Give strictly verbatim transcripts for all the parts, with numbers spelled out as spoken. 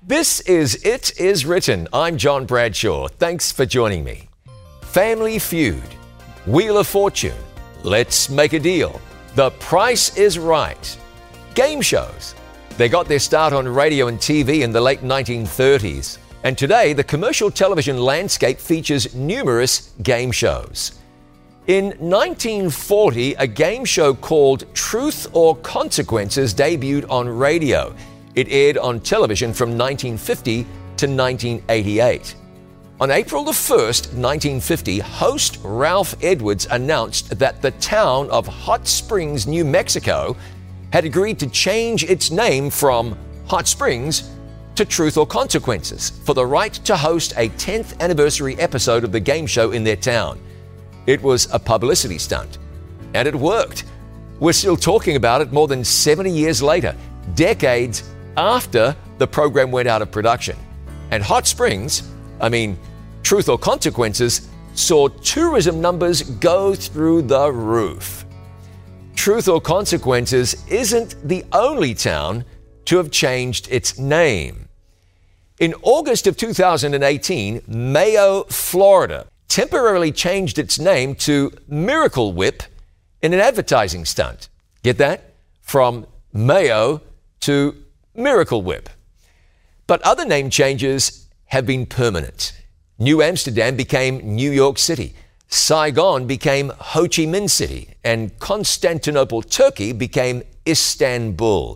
This is It Is Written. I'm John Bradshaw. Thanks for joining me. Family Feud, Wheel of Fortune, Let's Make a Deal, The Price is Right, game shows. They got their start on radio and T V in the late nineteen thirties. And today, the commercial television landscape features numerous game shows. In nineteen forty, a game show called Truth or Consequences debuted on radio. It aired on television from nineteen fifty to nineteen eighty-eight. On April the first, nineteen fifty, host Ralph Edwards announced that the town of Hot Springs, New Mexico, had agreed to change its name from Hot Springs to Truth or Consequences for the right to host a tenth anniversary episode of the game show in their town. It was a publicity stunt, and it worked. We're still talking about it more than seventy years later, decades after the program went out of production. And Hot Springs, I mean, Truth or Consequences, saw tourism numbers go through the roof. Truth or Consequences isn't the only town to have changed its name. In August of two thousand eighteen, Mayo, Florida, temporarily changed its name to Miracle Whip in an advertising stunt. Get that? From Mayo to Miracle Whip. But other name changes have been permanent. New Amsterdam became New York City. Saigon became Ho Chi Minh City. And Constantinople, Turkey became Istanbul.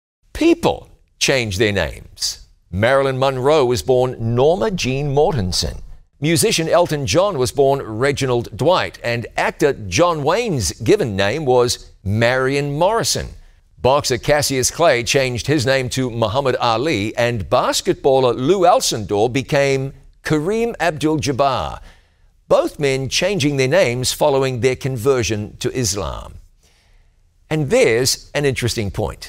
People changed their names. Marilyn Monroe was born Norma Jean Mortensen. Musician Elton John was born Reginald Dwight, and actor John Wayne's given name was Marion Morrison. Boxer Cassius Clay changed his name to Muhammad Ali, and basketballer Lou Alcindor became Kareem Abdul-Jabbar, both men changing their names following their conversion to Islam. And there's an interesting point.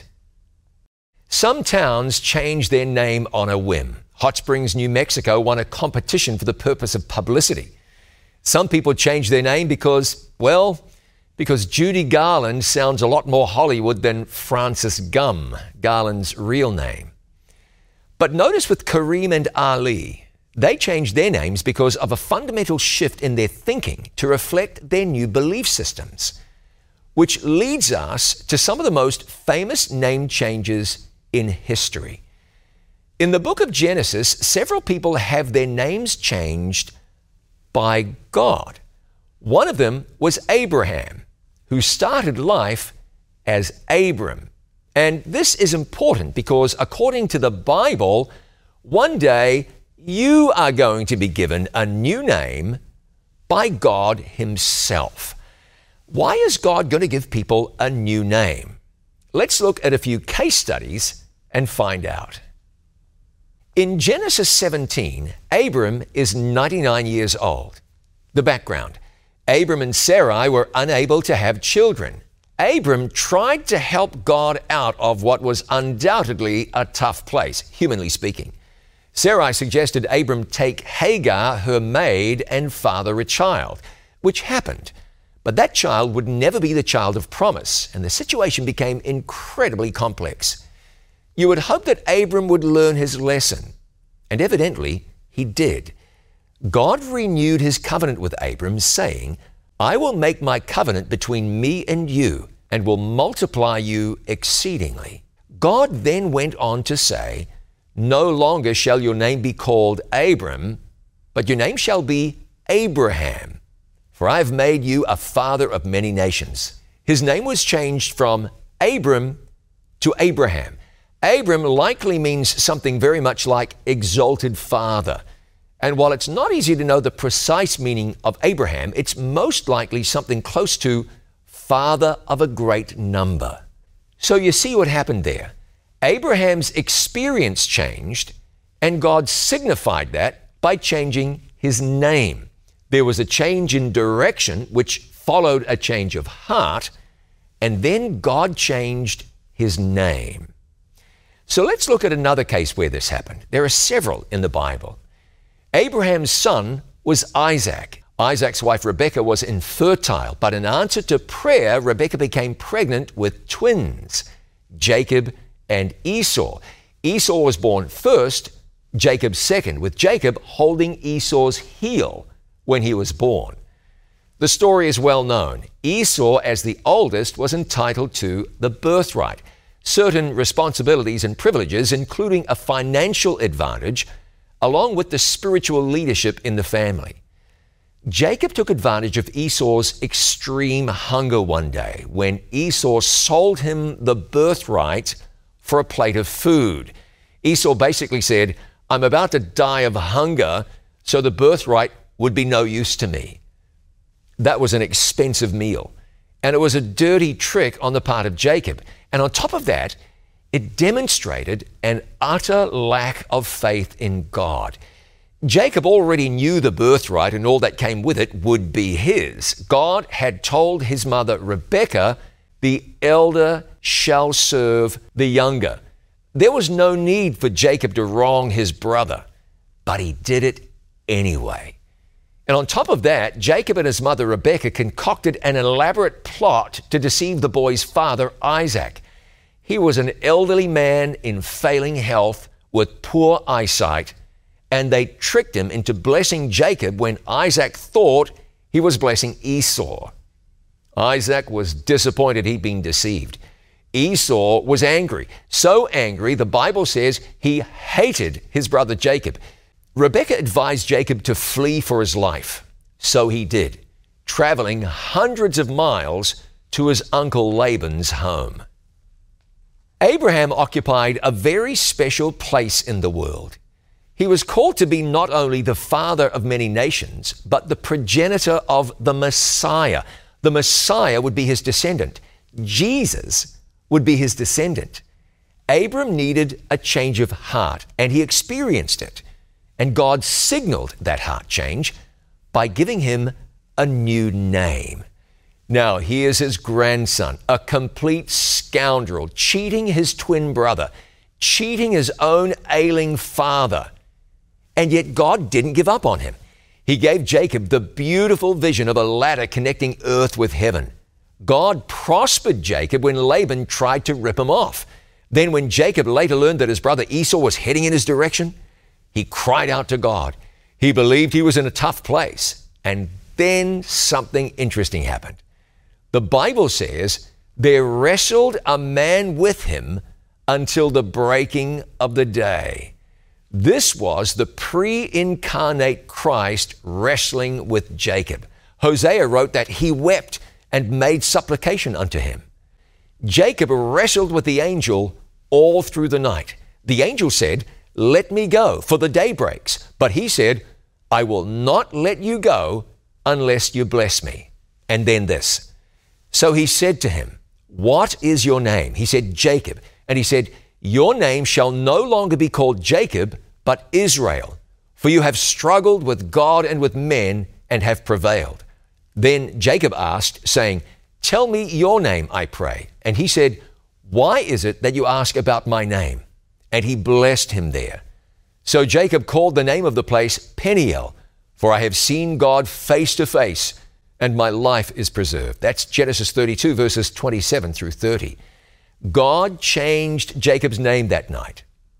Some towns change their name on a whim. Hot Springs, New Mexico won a competition for the purpose of publicity. Some people change their name because, well, because Judy Garland sounds a lot more Hollywood than Francis Gum, Garland's real name. But notice with Kareem and Ali, they changed their names because of a fundamental shift in their thinking to reflect their new belief systems, which leads us to some of the most famous name changes in history. In the book of Genesis, several people have their names changed by God. One of them was Abraham, who started life as Abram. And this is important because according to the Bible, one day you are going to be given a new name by God Himself. Why is God going to give people a new name? Let's look at a few case studies and find out. In Genesis seventeen, Abram is ninety-nine years old. The background: Abram and Sarai were unable to have children. Abram tried to help God out of what was undoubtedly a tough place, humanly speaking. Sarai suggested Abram take Hagar, her maid, and father a child, which happened. But that child would never be the child of promise, and the situation became incredibly complex. You would hope that Abram would learn his lesson, and evidently he did. God renewed His covenant with Abram, saying, "I will make my covenant between me and you, and will multiply you exceedingly." God then went on to say, "No longer shall your name be called Abram, but your name shall be Abraham, for I have made you a father of many nations." His name was changed from Abram to Abraham. Abram likely means something very much like exalted father. And while it's not easy to know the precise meaning of Abraham, it's most likely something close to father of a great number. So you see what happened there. Abraham's experience changed, and God signified that by changing his name. There was a change in direction, which followed a change of heart, and then God changed his name. So let's look at another case where this happened. There are several in the Bible. Abraham's son was Isaac. Isaac's wife Rebekah was infertile, but in answer to prayer, Rebekah became pregnant with twins, Jacob and Esau. Esau was born first, Jacob second, with Jacob holding Esau's heel when he was born. The story is well known. Esau, as the oldest, was entitled to the birthright, certain responsibilities and privileges, including a financial advantage, along with the spiritual leadership in the family. Jacob took advantage of Esau's extreme hunger one day when Esau sold him the birthright for a plate of food. Esau basically said, "I'm about to die of hunger, so the birthright would be no use to me." That was an expensive meal, and it was a dirty trick on the part of Jacob. And on top of that, it demonstrated an utter lack of faith in God. Jacob already knew the birthright and all that came with it would be his. God had told his mother Rebekah, "The elder shall serve the younger." There was no need for Jacob to wrong his brother, but he did it anyway. And on top of that, Jacob and his mother Rebekah concocted an elaborate plot to deceive the boy's father, Isaac. He was an elderly man in failing health with poor eyesight, and they tricked him into blessing Jacob when Isaac thought he was blessing Esau. Isaac was disappointed he'd been deceived. Esau was angry, so angry the Bible says he hated his brother Jacob. Rebekah advised Jacob to flee for his life. So he did, traveling hundreds of miles to his uncle Laban's home. Abraham occupied a very special place in the world. He was called to be not only the father of many nations, but the progenitor of the Messiah. The Messiah would be his descendant. Jesus would be his descendant. Abram needed a change of heart, and he experienced it. And God signaled that heart change by giving him a new name. Now, here's his grandson, a complete scoundrel, cheating his twin brother, cheating his own ailing father. And yet God didn't give up on him. He gave Jacob the beautiful vision of a ladder connecting earth with heaven. God prospered Jacob when Laban tried to rip him off. Then when Jacob later learned that his brother Esau was heading in his direction, he cried out to God. He believed he was in a tough place. And then something interesting happened. The Bible says, there wrestled a man with him until the breaking of the day. This was the pre-incarnate Christ wrestling with Jacob. Hosea wrote that he wept and made supplication unto him. Jacob wrestled with the angel all through the night. The angel said, "Let me go, for the day breaks." But he said, "I will not let you go unless you bless me." And then this. So he said to him, "What is your name?" He said, "Jacob." And he said, "Your name shall no longer be called Jacob, but Israel, for you have struggled with God and with men and have prevailed." Then Jacob asked, saying, "Tell me your name, I pray." And he said, "Why is it that you ask about my name?" And he blessed him there. So Jacob called the name of the place Peniel, for I have seen God face to face, and my life is preserved. That's Genesis thirty-two, verses twenty-seven through thirty. God changed Jacob's name that night.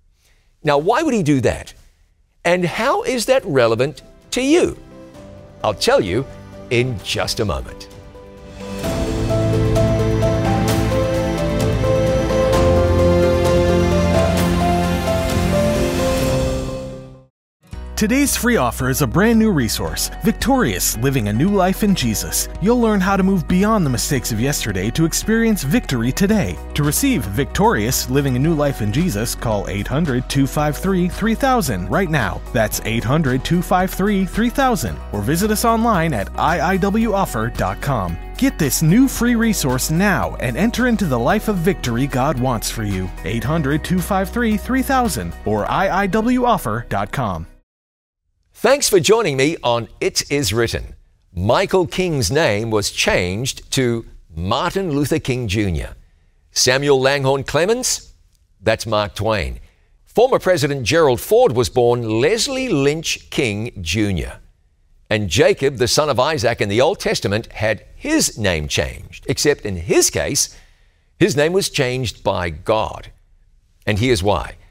Now, why would he do that? And how is that relevant to you? I'll tell you in just a moment. Today's free offer is a brand new resource, Victorious, Living a New Life in Jesus. You'll learn how to move beyond the mistakes of yesterday to experience victory today. To receive Victorious, Living a New Life in Jesus, call eight hundred, two five three, three thousand right now. That's eight hundred, two five three, three thousand, or visit us online at I I W offer dot com. Get this new free resource now and enter into the life of victory God wants for you. eight hundred, two five three, three thousand or I I W offer dot com. Thanks for joining me on It Is Written. Michael King's name was changed to Martin Luther King Junior Samuel Langhorne Clemens? That's Mark Twain. Former President Gerald Ford was born Leslie Lynch King Junior And Jacob, the son of Isaac in the Old Testament, had his name changed, except in his case, his name was changed by God. And here's why.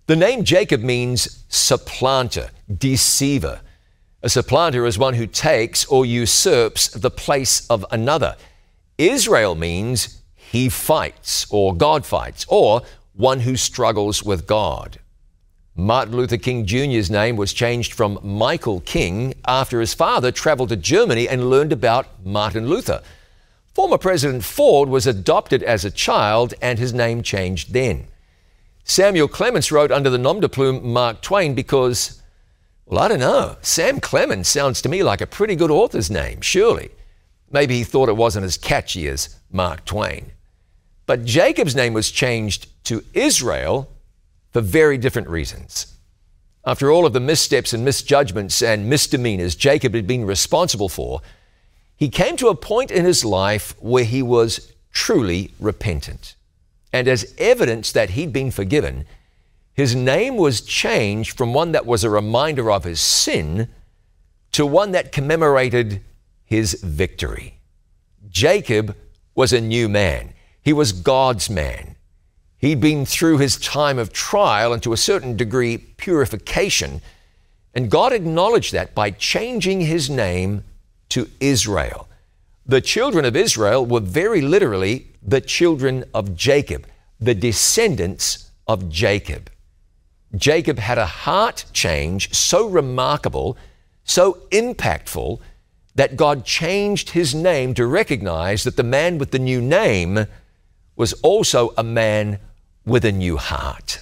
The name Jacob means supplanter, deceiver. A supplanter is one who takes or usurps the place of another. Israel means he fights, or God fights, or one who struggles with God. Martin Luther King Junior's name was changed from Michael King after his father traveled to Germany and learned about Martin Luther. Former President Ford was adopted as a child and his name changed then. Samuel Clemens wrote under the nom de plume Mark Twain because, well, I don't know. Sam Clemens sounds to me like a pretty good author's name, surely. Maybe he thought it wasn't as catchy as Mark Twain. But Jacob's name was changed to Israel for very different reasons. After all of the missteps and misjudgments and misdemeanors Jacob had been responsible for, he came to a point in his life where he was truly repentant. And as evidence that he'd been forgiven, his name was changed from one that was a reminder of his sin to one that commemorated his victory. Jacob was a new man. He was God's man. He'd been through his time of trial and to a certain degree purification, and God acknowledged that by changing his name to Israel. The children of Israel were very literally the children of Jacob, the descendants of Jacob. Jacob had a heart change so remarkable, so impactful, that God changed his name to recognize that the man with the new name was also a man with a new heart.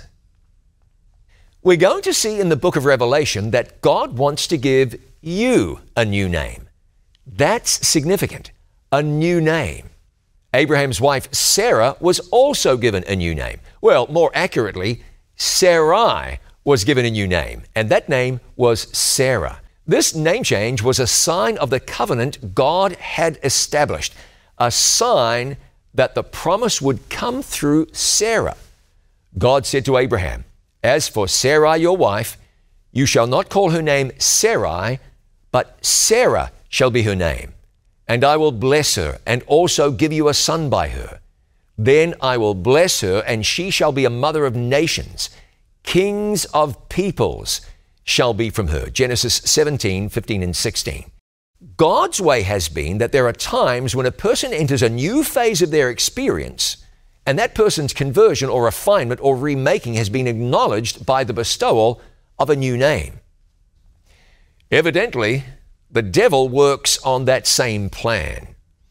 We're going to see in the book of Revelation that God wants to give you a new name. That's significant, a new name. Abraham's wife Sarah was also given a new name. Well, more accurately, Sarai was given a new name, and that name was Sarah. This name change was a sign of the covenant God had established, a sign that the promise would come through Sarah. God said to Abraham, "As for Sarai your wife, you shall not call her name Sarai, but Sarah shall be her name. And I will bless her and also give you a son by her. Then I will bless her, and she shall be a mother of nations. Kings of peoples shall be from her." Genesis seventeen, fifteen, and sixteen. God's way has been that there are times when a person enters a new phase of their experience, and that person's conversion or refinement or remaking has been acknowledged by the bestowal of a new name. Evidently, the devil works on that same plan.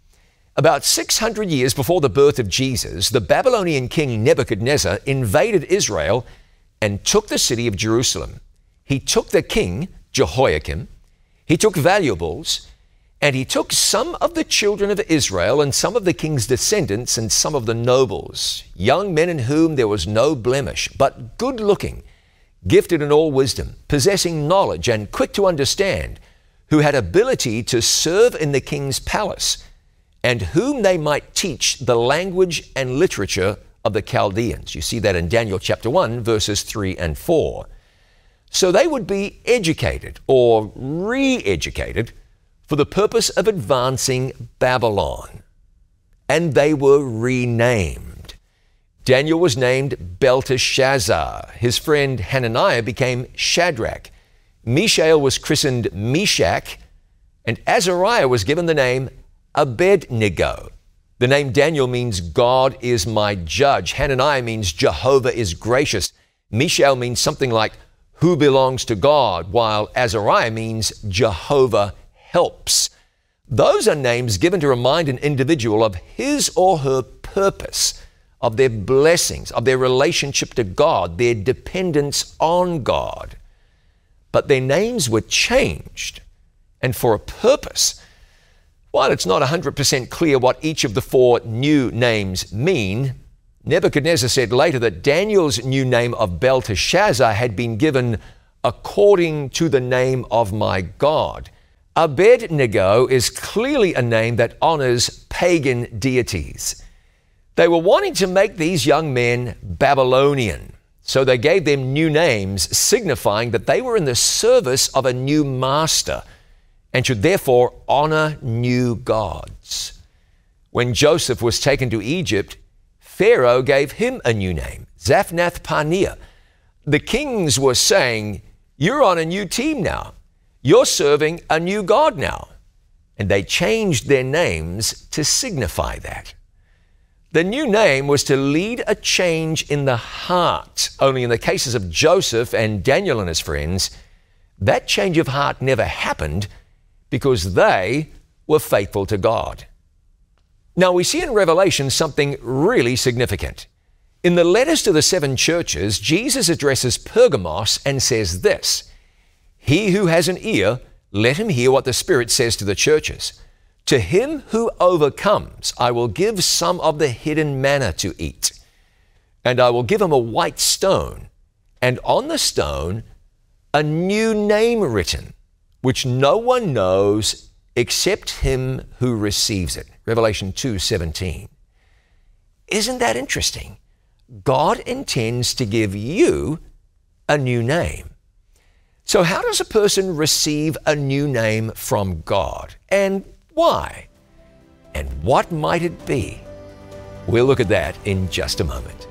About six hundred years before the birth of Jesus, the Babylonian king Nebuchadnezzar invaded Israel and took the city of Jerusalem. He took the king, Jehoiakim, he took valuables, and he took some of the children of Israel and some of the king's descendants and some of the nobles, young men in whom there was no blemish, but good-looking, gifted in all wisdom, possessing knowledge and quick to understand, who had ability to serve in the king's palace, and whom they might teach the language and literature of the Chaldeans. You see that in Daniel chapter one, verses three and four. So they would be educated or re-educated for the purpose of advancing Babylon. And they were renamed. Daniel was named Belteshazzar. His friend Hananiah became Shadrach. Mishael was christened Meshach, and Azariah was given the name Abednego. The name Daniel means God is my judge. Hananiah means Jehovah is gracious. Mishael means something like who belongs to God, while Azariah means Jehovah helps. Those are names given to remind an individual of his or her purpose, of their blessings, of their relationship to God, their dependence on God. But their names were changed, and for a purpose. While it's not one hundred percent clear what each of the four new names mean, Nebuchadnezzar said later that Daniel's new name of Belteshazzar had been given according to the name of my God. Abednego is clearly a name that honors pagan deities. They were wanting to make these young men Babylonian, so they gave them new names signifying that they were in the service of a new master and should therefore honor new gods. When Joseph was taken to Egypt, Pharaoh gave him a new name, Zaphnath-Paneah. The kings were saying, you're on a new team now. You're serving a new God now. And they changed their names to signify that. The new name was to lead a change in the heart. Only in the cases of Joseph and Daniel and his friends, that change of heart never happened because they were faithful to God. Now we see in Revelation something really significant. In the letters to the seven churches, Jesus addresses Pergamos and says this, "He who has an ear, let him hear what the Spirit says to the churches. To him who overcomes, I will give some of the hidden manna to eat. And I will give him a white stone, and on the stone a new name written, which no one knows except him who receives it." Revelation two seventeen. Isn't that interesting? God intends to give you a new name. So how does a person receive a new name from God? And why? And what might it be? We'll look at that in just a moment.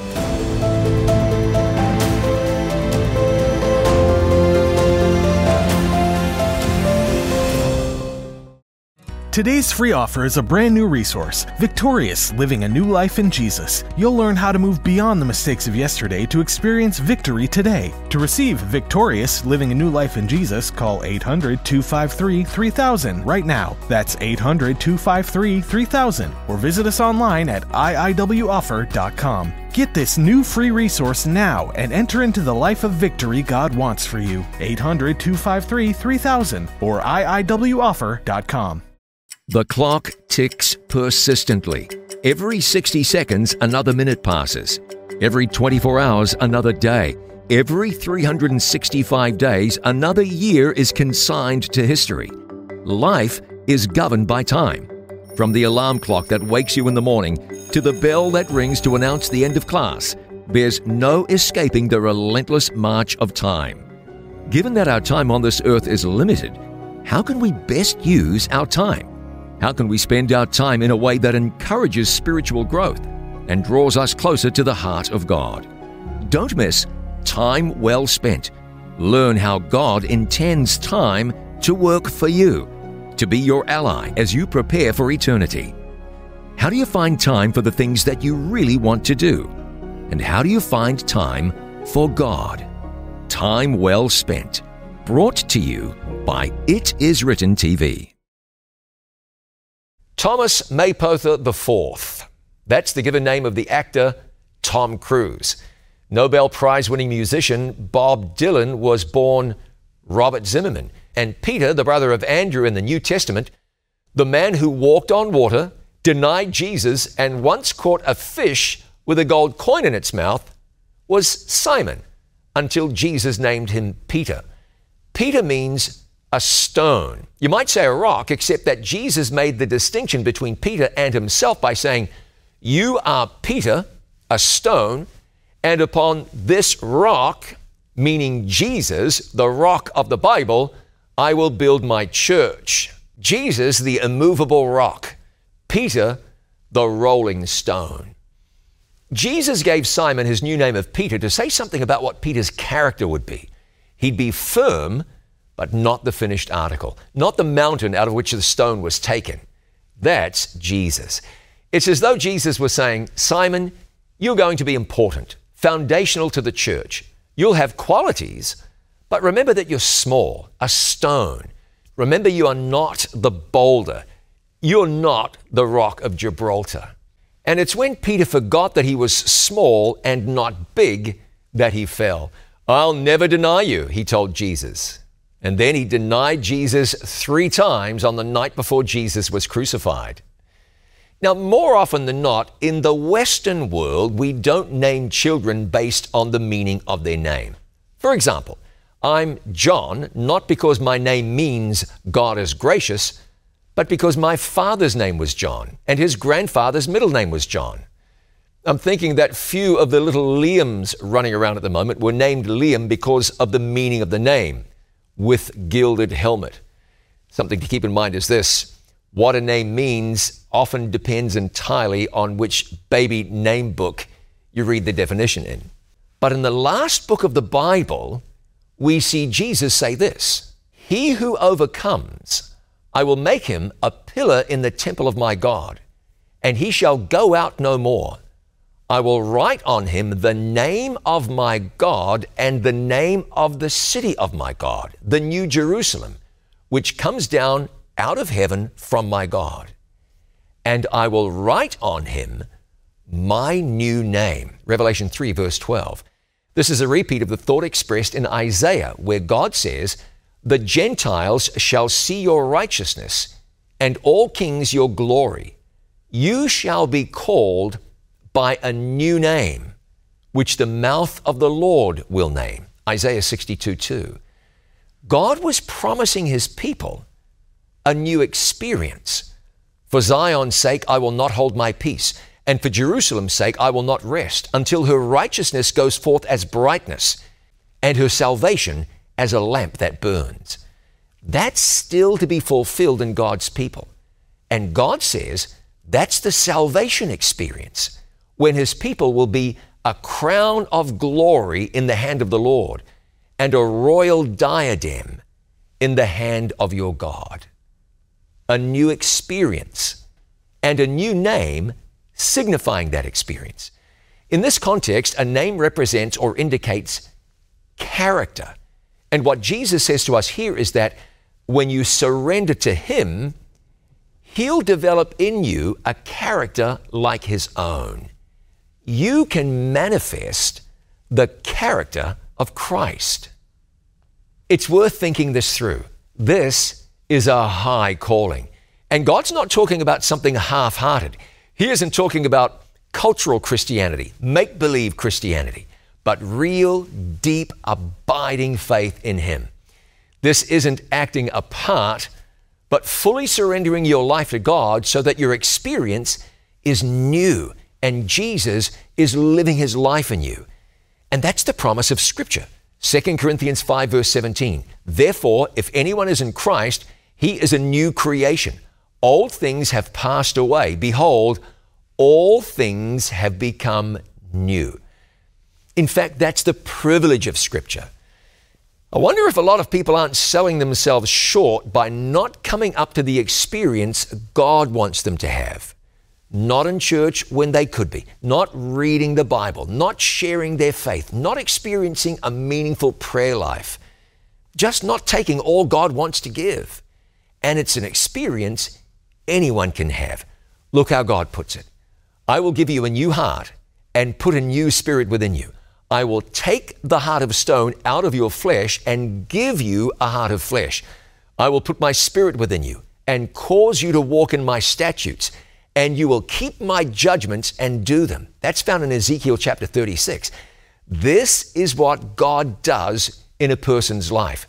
Today's free offer is a brand new resource, Victorious, Living a New Life in Jesus. You'll learn how to move beyond the mistakes of yesterday to experience victory today. To receive Victorious, Living a New Life in Jesus, call eight hundred, two five three, three thousand right now. That's eight hundred, two five three, three thousand. Or visit us online at I I W offer dot com. Get this new free resource now and enter into the life of victory God wants for you. eight hundred, two five three, three thousand or I I W offer dot com. The clock ticks persistently. Every sixty seconds, another minute passes. Every twenty-four hours, another day. Every three hundred sixty-five days, another year is consigned to history. Life is governed by time. From the alarm clock that wakes you in the morning to the bell that rings to announce the end of class, there's no escaping the relentless march of time. Given that our time on this earth is limited, how can we best use our time? How can we spend our time in a way that encourages spiritual growth and draws us closer to the heart of God? Don't miss Time Well Spent. Learn how God intends time to work for you, to be your ally as you prepare for eternity. How do you find time for the things that you really want to do? And how do you find time for God? Time Well Spent. Brought to you by It Is Written T V. Thomas Maypother the fourth. That's the given name of the actor Tom Cruise. Nobel Prize-winning musician Bob Dylan was born Robert Zimmerman. And Peter, the brother of Andrew in the New Testament, the man who walked on water, denied Jesus, and once caught a fish with a gold coin in its mouth, was Simon, until Jesus named him Peter. Peter means a stone. You might say a rock, except that Jesus made the distinction between Peter and himself by saying, "You are Peter, a stone, and upon this rock," meaning Jesus, the rock of the Bible, "I will build my church." Jesus, the immovable rock. Peter, the rolling stone. Jesus gave Simon his new name of Peter to say something about what Peter's character would be. He'd be firm, but not the finished article, not the mountain out of which the stone was taken. That's Jesus. It's as though Jesus was saying, "Simon, you're going to be important, foundational to the church. You'll have qualities, but remember that you're small, a stone. Remember you are not the boulder. You're not the rock of Gibraltar." And it's when Peter forgot that he was small and not big that he fell. "I'll never deny you," he told Jesus. And then he denied Jesus three times on the night before Jesus was crucified. Now, more often than not, in the Western world, we don't name children based on the meaning of their name. For example, I'm John, not because my name means God is gracious, but because my father's name was John, and his grandfather's middle name was John. I'm thinking that few of the little Liams running around at the moment were named Liam because of the meaning of the name, with gilded helmet. Something to keep in mind is this: what a name means often depends entirely on which baby name book you read the definition in. But in the last book of the Bible, we see Jesus say this, "He who overcomes, I will make him a pillar in the temple of my God, and he shall go out no more. I will write on him the name of my God and the name of the city of my God, the New Jerusalem, which comes down out of heaven from my God. And I will write on him my new name." Revelation three, verse twelve. This is a repeat of the thought expressed in Isaiah, where God says, "The Gentiles shall see your righteousness, and all kings your glory. You shall be called by a new name, which the mouth of the Lord will name." Isaiah sixty-two, two. God was promising his people a new experience. "For Zion's sake, I will not hold my peace, and for Jerusalem's sake, I will not rest, until her righteousness goes forth as brightness, and her salvation as a lamp that burns." That's still to be fulfilled in God's people. And God says that's the salvation experience, when his people will be a crown of glory in the hand of the Lord and a royal diadem in the hand of your God. A new experience and a new name signifying that experience. In this context, a name represents or indicates character. And what Jesus says to us here is that when you surrender to him, he'll develop in you a character like his own. You can manifest the character of Christ. It's worth thinking this through. This is a high calling. And God's not talking about something half-hearted. He isn't talking about cultural Christianity, make-believe Christianity, but real, deep, abiding faith in him. This isn't acting a part, but fully surrendering your life to God so that your experience is new and Jesus is living his life in you. And that's the promise of Scripture. Second Corinthians five, verse seventeen. "Therefore, if anyone is in Christ, he is a new creation. Old things have passed away. Behold, all things have become new." In fact, that's the privilege of Scripture. I wonder if a lot of people aren't selling themselves short by not coming up to the experience God wants them to have. Not in church when they could be, not reading the Bible, not sharing their faith, not experiencing a meaningful prayer life, just not taking all God wants to give. And it's an experience anyone can have. Look how God puts it. "I will give you a new heart and put a new spirit within you. I will take the heart of stone out of your flesh and give you a heart of flesh. I will put my spirit within you and cause you to walk in my statutes, and you will keep my judgments and do them." That's found in Ezekiel chapter thirty-six. This is what God does in a person's life.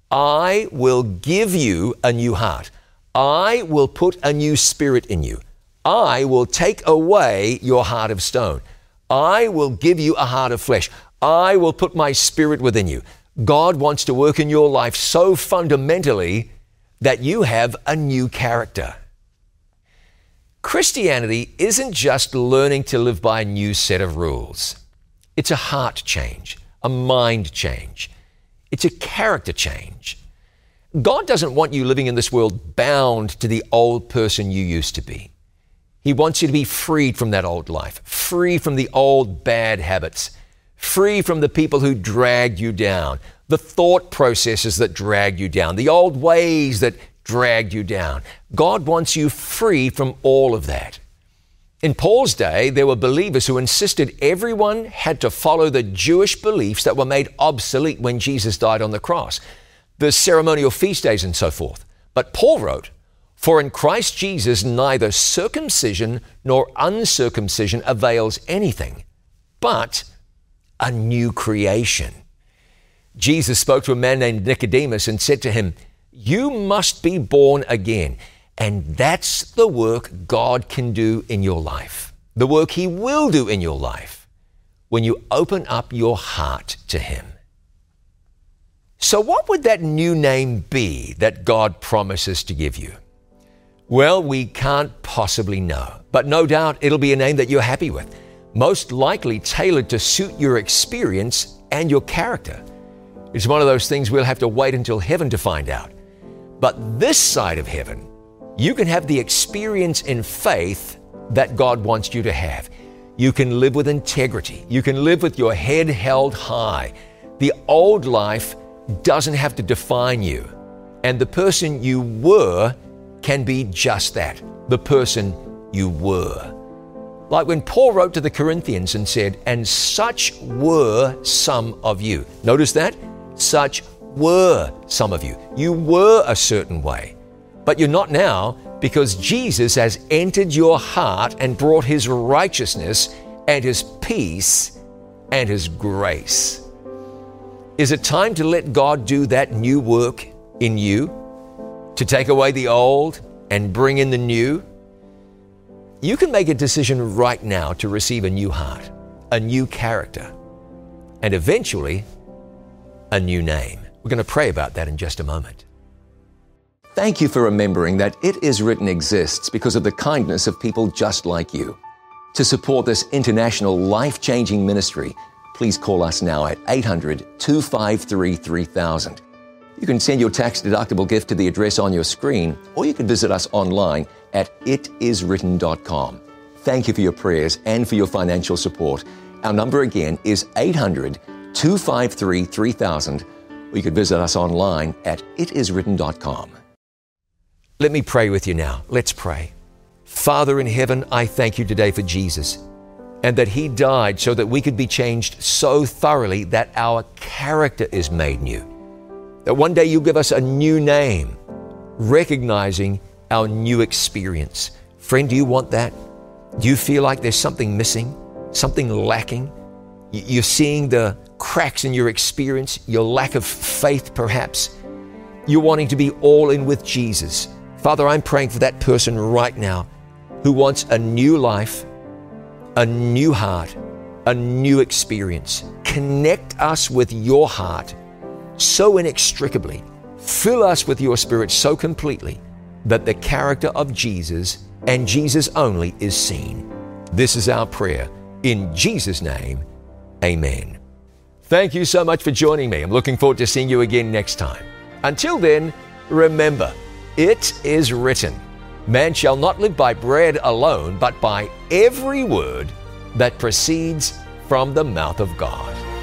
I will give you a new heart. I will put a new spirit in you. I will take away your heart of stone. I will give you a heart of flesh. I will put my spirit within you. God wants to work in your life so fundamentally that you have a new character. Christianity isn't just learning to live by a new set of rules. It's a heart change, a mind change. It's a character change. God doesn't want you living in this world bound to the old person you used to be. He wants you to be freed from that old life, free from the old bad habits, free from the people who dragged you down, the thought processes that dragged you down, the old ways that dragged you down. God wants you free from all of that. In Paul's day, there were believers who insisted everyone had to follow the Jewish beliefs that were made obsolete when Jesus died on the cross, the ceremonial feast days and so forth. But Paul wrote, "For in Christ Jesus neither circumcision nor uncircumcision avails anything, but a new creation." Jesus spoke to a man named Nicodemus and said to him, "You must be born again." And that's the work God can do in your life, the work He will do in your life when you open up your heart to Him. So what would that new name be that God promises to give you? Well, we can't possibly know, but no doubt it'll be a name that you're happy with. most likely tailored to suit your experience and your character. It's one of those things we'll have to wait until heaven to find out. But this side of heaven, you can have the experience in faith that God wants you to have. You can live with integrity. You can live with your head held high. The old life doesn't have to define you. And the person you were can be just that, the person you were. Like when Paul wrote to the Corinthians and said, "And such were some of you." Notice that? Such were some of you. You were a certain way, but you're not now because Jesus has entered your heart and brought His righteousness and His peace and His grace. Is it time to let God do that new work in you? To take away the old and bring in the new? You can make a decision right now to receive a new heart, a new character, and eventually a new name. We're going to pray about that in just a moment. Thank you for remembering that It Is Written exists because of the kindness of people just like you. To support this international life-changing ministry, please call us now at eight hundred, two five three, three thousand. You can send your tax-deductible gift to the address on your screen, or you can visit us online at it is written dot com. Thank you for your prayers and for your financial support. Our number again is eight hundred, two five three, three thousand, or you can visit us online at it is written dot com. Let me pray with you now. Let's pray. Father in heaven, I thank you today for Jesus, and that He died so that we could be changed so thoroughly that our character is made new. That one day You'll give us a new name, recognizing our new experience. Friend, do you want that? Do you feel like there's something missing, something lacking? You're seeing the cracks in your experience, your lack of faith perhaps. You're wanting to be all in with Jesus. Father, I'm praying for that person right now who wants a new life, a new heart, a new experience. Connect us with Your heart so inextricably. Fill us with Your Spirit so completely that the character of Jesus and Jesus only is seen. This is our prayer. In Jesus' name, amen. Thank you so much for joining me. I'm looking forward to seeing you again next time. Until then, remember, it is written, man shall not live by bread alone, but by every word that proceeds from the mouth of God.